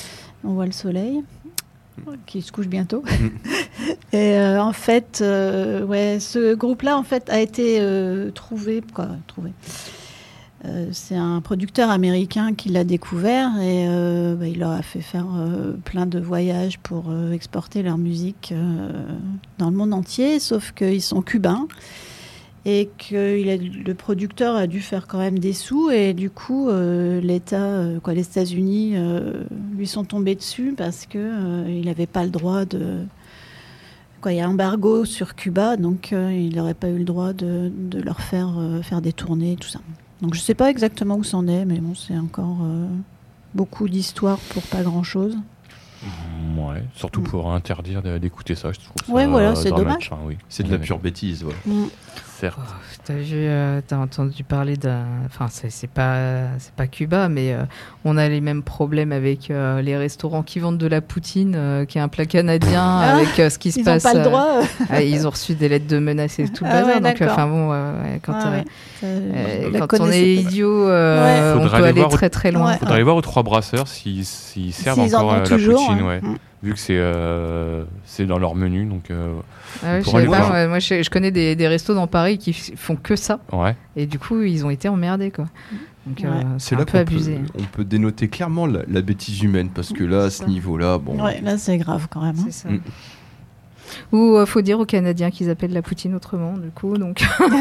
On voit le soleil qui se couche bientôt. Et euh, en fait, euh, ouais, ce groupe-là en fait a été euh, trouvé, quoi, trouvé. Euh, c'est un producteur américain qui l'a découvert et euh, bah, il leur a fait faire euh, plein de voyages pour euh, exporter leur musique euh, dans le monde entier, sauf qu'ils sont cubains et que il a, le producteur a dû faire quand même des sous et du coup euh, l'État, euh, quoi, les États-Unis euh, lui sont tombés dessus parce que euh, il n'avait pas le droit de, quoi, il y a embargo sur Cuba, donc euh, il n'aurait pas eu le droit de, de leur faire euh, faire des tournées, tout ça. Donc je sais pas exactement où c'en est, mais bon, c'est encore euh, beaucoup d'histoires pour pas grand-chose. Ouais, surtout Mm. pour interdire de- d'écouter ça, je trouve. Ça Ouais, voilà, c'est dramatique, dommage. hein, oui. C'est de la Ouais. pure bêtise, ouais. Mm. Certes. T'as vu, euh, t'as entendu parler d'un. Enfin, c'est, c'est pas, c'est pas Cuba, mais euh, on a les mêmes problèmes avec euh, les restaurants qui vendent de la poutine, euh, qui est un plat canadien, Ah, avec euh, ce qui se ils ont passe. pas le euh, droit. ah, ils ont reçu des lettres de menaces et tout le Ah bazar. ouais, donc, d'accord. enfin bon, euh, ouais, quand, Ah euh, ouais, ça, euh, je la quand on connaissais est pas. idiot, euh, Ouais. on Faudrait peut aller aller voir au- très très loin. Ouais. Faudrait aller voir aux trois brasseurs s'ils, s'ils servent S'ils en encore ont euh, la toujours, poutine, ouais. ouais. Mm. Vu que c'est, euh, c'est dans leur menu, donc euh, Ah ouais, on je pourra savais aller pas, voir. ouais, moi je, je connais des, des restos dans Paris qui f- font que ça. Ouais. Et du coup, ils ont été emmerdés, quoi. Donc, Ouais. euh, C'est c'est là un peu qu'on abusé. peut, on peut dénoter clairement la, la bêtise humaine, parce que là, à C'est ce ça. niveau-là, bon... Ouais, là c'est grave quand même. hein. C'est ça. Mm. Ou euh, faut dire aux Canadiens qu'ils appellent la poutine autrement, du coup. Donc,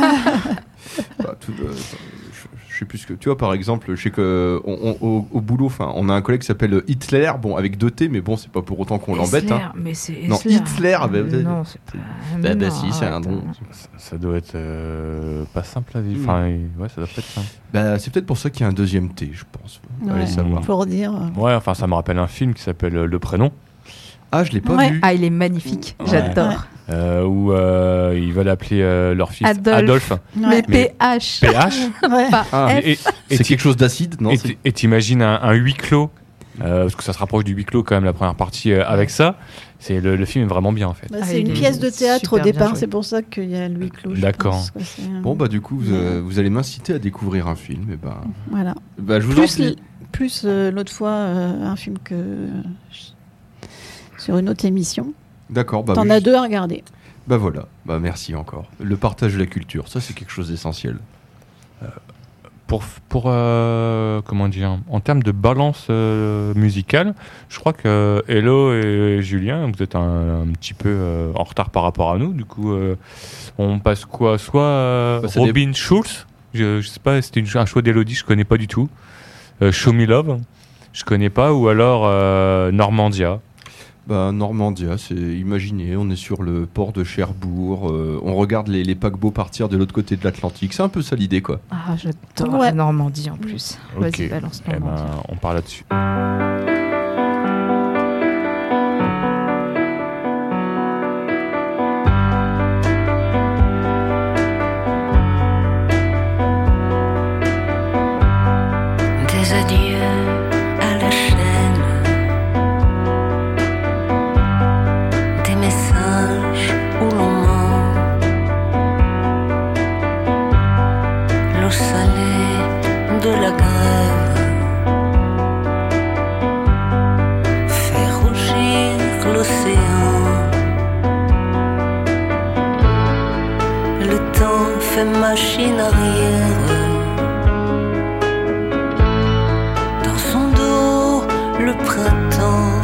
Bah, tout, euh, je, je sais plus ce que tu vois, par exemple, je sais que on, on- au, au boulot, enfin, on a un collègue qui s'appelle Hitler, bon, avec deux T, mais bon, c'est pas pour autant qu'on l'embête. Hitler, Hein. mais c'est Non, Hitler. Hitler, bah, vous avez- non, c'est pas. Bah, mais bah non, si, c'est un arrête, nom. hein. Ça, ça doit être euh, pas simple à vivre. Mm. Enfin, ouais, ça doit pas être simple. Bah, c'est peut-être pour ça qu'il y a un deuxième T, je pense. Ouais. Allez savoir. Pour dire. euh, Ouais, enfin, ça me rappelle un film qui s'appelle euh, Le Prénom, Ah, je l'ai pas Ouais. vu. Ah, il est magnifique. Ouais. J'adore. euh, où euh, ils veulent appeler euh, leur fils Adolphe. Adolphe. Ouais. Mais Mais- P H. P H. Ouais. Pas Ah, F. Et- et- et C'est ti- quelque chose d'acide, non Et c'est- t- Et t'imagines un, un huis clos, euh, parce que ça se rapproche du huis clos quand même, la première partie euh, avec ça. C'est le, le film est vraiment bien en fait. Bah, Ah, c'est il une est pièce de théâtre super au bien départ, joué. c'est pour ça qu'il y a le huis clos. je D'accord. pense, quoi, c'est, euh, Bon, bah, du coup, vous, euh, vous allez m'inciter à découvrir un film. Et bah, voilà. bah, je vous Plus, en prie. l- plus euh, l'autre fois, euh, un film que sur une autre émission. D'accord, bah, T'en oui, as je- deux à regarder. Bah voilà, bah merci encore. Le partage de la culture, ça c'est quelque chose d'essentiel. Pour, pour euh, comment dire, en termes de balance euh, musicale, je crois que Hello et Julien, vous êtes un, un petit peu euh, en retard par rapport à nous. Du coup, euh, on passe quoi? Soit euh, Bah, ça Robin Schulz, je, je sais pas, c'était une- un choix d'Elodie, je connais pas du tout. Euh, Show Me Love, je connais pas. Ou alors euh, Normandia. Bah Normandia, c'est imaginez, on est sur le port de Cherbourg, euh, on regarde les, les paquebots partir de l'autre côté de l'Atlantique, c'est un peu ça l'idée quoi. Ah, j'adore Ouais. la Normandie en plus. Ok. Vas-y, balance Eh ben, Normandie. on part là-dessus. Des adieux à la chaîne, des messages où l'on ment, l'eau salée de la grève fait rougir l'océan. Le temps fait machine arrière. Dans son dos, le printemps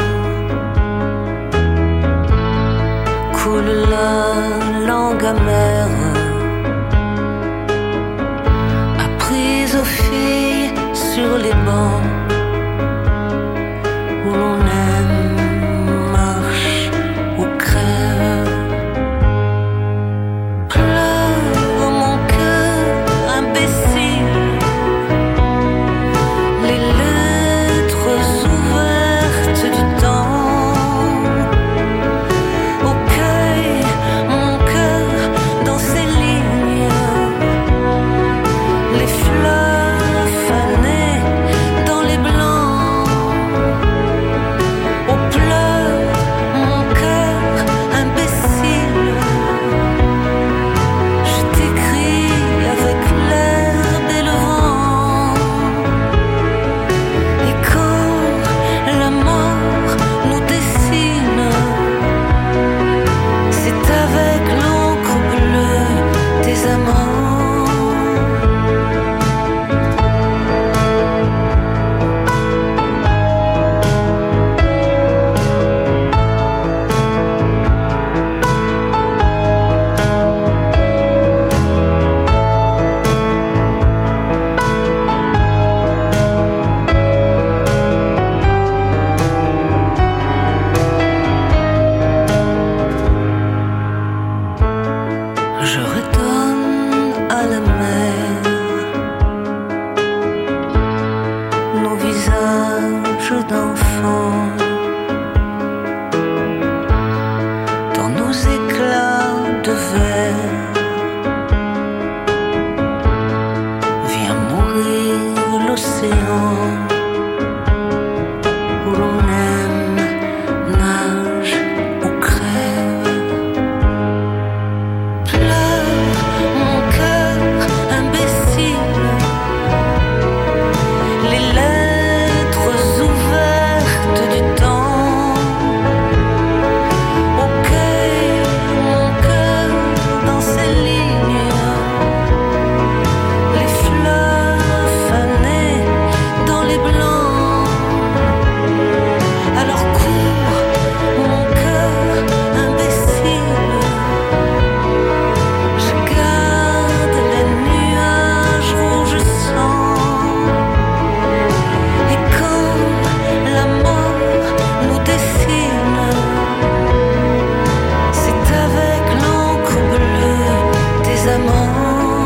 coule la langue amère, apprise aux filles sur les bancs où l'on aime, marche ou crève. Pleure mon cœur imbécile. Les lettres ouvertes du temps. Au cueil, mon cœur dans ses enfants. Dans nos éclats de verre, vient mourir l'océan où l'on aime, nage ou crève. Pleure mon cœur imbécile, les lettres ouvertes du temps. Aucueille mon cœur dans ces lignes, les fleurs fanées dans les blancs. Alors cours mon cœur imbécile, je garde les nuages rouges sang. Et quand la mort nous dessine, c'est avec l'encre bleue des amants.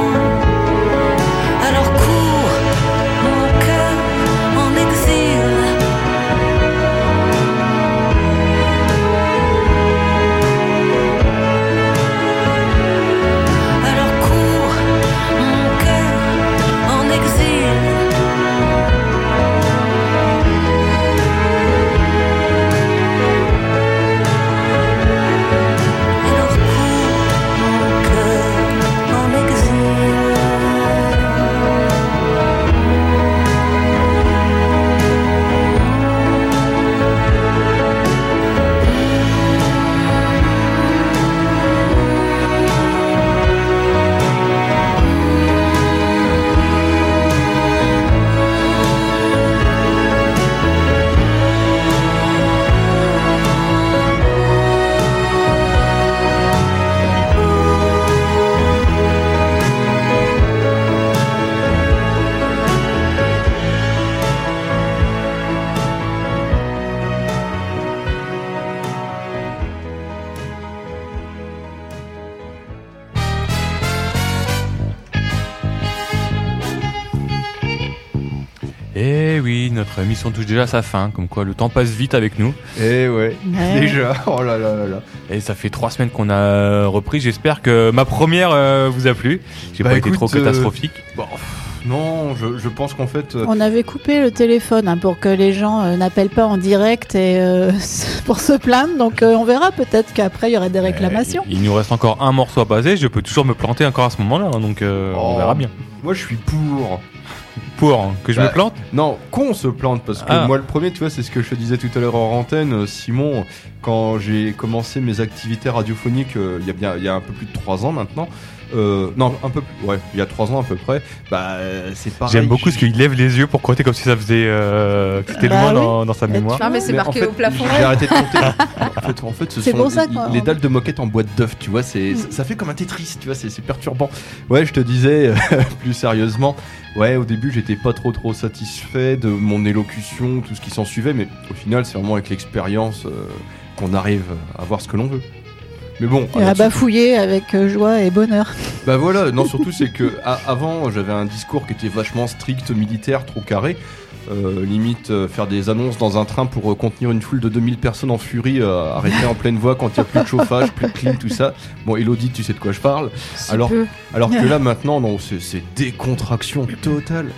Alors cours mon cœur en exil. Alors cours mon cœur en exil. Alors cours mon cœur en exil. Eh oui, notre émission touche déjà à sa fin, comme quoi le temps passe vite avec nous. Eh ouais, Ouais. déjà, oh là là là là. Et ça fait trois semaines qu'on a repris. J'espère que ma première euh, vous a plu. J'ai Bah, pas été écoute, trop euh, catastrophique. Bon, pff, non, je, je pense qu'en fait, euh, On avait coupé le téléphone hein, pour que les gens euh, n'appellent pas en direct et euh, pour se plaindre. Donc euh, on verra peut-être qu'après il y aurait des réclamations. Il nous reste encore un morceau à passer. Je peux toujours me planter encore à ce moment-là, hein, donc euh, on Oh. verra bien. moi je suis pour. Pour hein, que je Bah, me plante. Non, qu'on se plante, parce que Ah. moi le premier, tu vois, c'est ce que je te disais tout à l'heure en antenne, euh, Simon, quand j'ai commencé mes activités radiophoniques euh, il y a bien, il y a un peu plus de trois ans maintenant. Euh, non, un peu plus, ouais, il y a trois ans à peu près. Bah, euh, c'est pareil. J'aime beaucoup ce j'ai- qu'il lève les yeux pour compter comme si ça faisait euh, que c'était Bah loin oui. dans, dans sa Et mémoire. tu Non, mais c'est Mais marqué en fait, au plafond. J'ai arrêté de compter. en fait, en fait, ce C'est sont pour ça les, qu'on- les dalles de moquette en boîte d'œuf, tu vois, c'est, Mm. ça, ça fait comme un Tetris, tu vois, c'est, c'est perturbant. Ouais, je te disais, plus sérieusement, ouais, au début, j'étais pas trop trop satisfait de mon élocution, tout ce qui s'en suivait, mais au final, c'est vraiment avec l'expérience euh, qu'on arrive à voir ce que l'on veut. Mais bon, Et à là-dessus- bafouiller avec euh, joie et bonheur. bah voilà, non, surtout c'est que a- avant j'avais un discours qui était vachement strict, militaire, trop carré. Euh, limite euh, faire des annonces dans un train pour euh, contenir une foule de deux mille personnes en furie, euh, arrêter en pleine voie quand il n'y a plus de chauffage, plus de clim, tout ça. Bon, Elodie, tu sais de quoi je parle. Si Alors, peu. alors que là maintenant, non, c'est, c'est décontraction totale.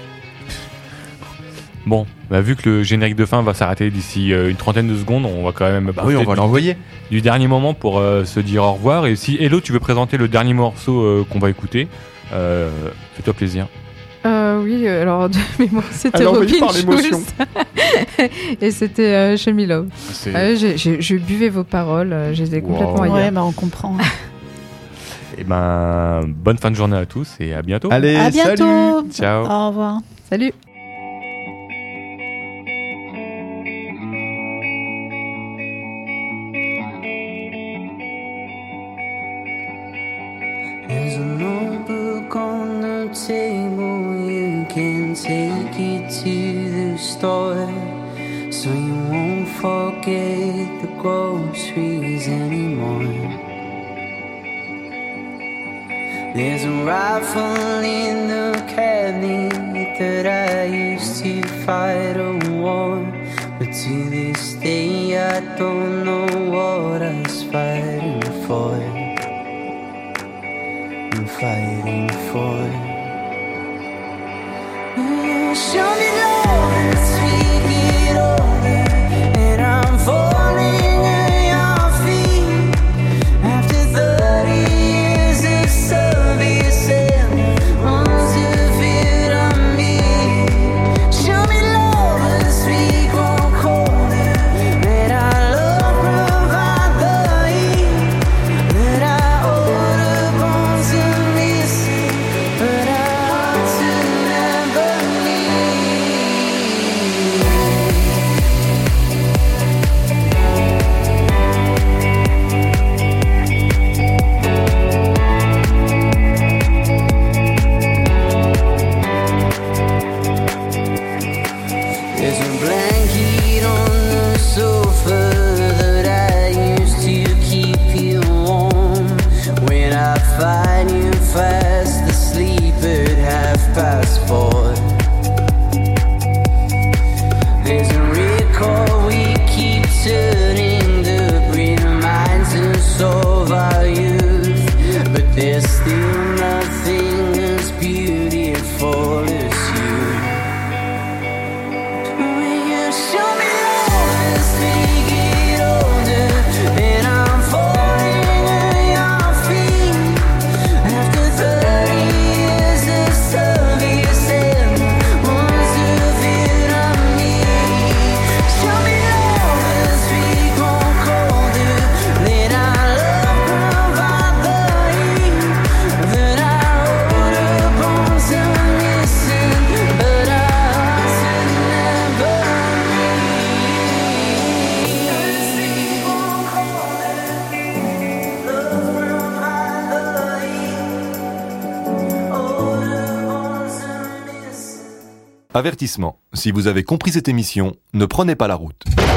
Bon, bah, vu que le générique de fin va s'arrêter d'ici euh, une trentaine de secondes, on va quand même Bah oui, on va profiter l'envoyer. du, du dernier moment pour euh, se dire au revoir. Et si Hello, tu veux présenter le dernier morceau euh, qu'on va écouter, euh, fais-toi plaisir. Euh, oui, euh, alors de mémoire, c'était Alors, envoyé Robin par l'émotion. Schulz. Et c'était euh, Show Me Love. C'est- Euh, j'ai- j'ai- je buvais vos paroles, euh, je les ai complètement Wow. ailleurs. Ouais, bah on comprend. Et ben, bonne fin de journée à tous et à bientôt. Allez, À salut. bientôt. Ciao. Au revoir. Salut. There's a notebook on the table. You can take it to the store, so you won't forget the groceries anymore. There's a rifle in the cabinet that I used to fight a war, but To this day I don't know what I was fighting for. I'm fighting for. Mm, show me love and speak it over, and I'm falling at your feet. After thirty years of service and months of it on me. Show me love and speak one quarter, that I love provide the heat, that I owe the bones of missing, but I ought to never leave. There's a blanket on the sofa that I used to keep you warm. When I find you fast asleep at half past four. There's a record we keep turning to bring minds and solve our youth, but there's still nothing as beautiful as you. Will you show me love and speak it older, and I'm falling at your feet. After thirty years of service and months of it on me. Show me love and speak one colder, that I love provide the heat, that I owe the bones of missing, but I ought to never leave. Speak one colder, love provide the heat, owe the bones of missing. Avertissement, si vous avez compris cette émission, ne prenez pas la route.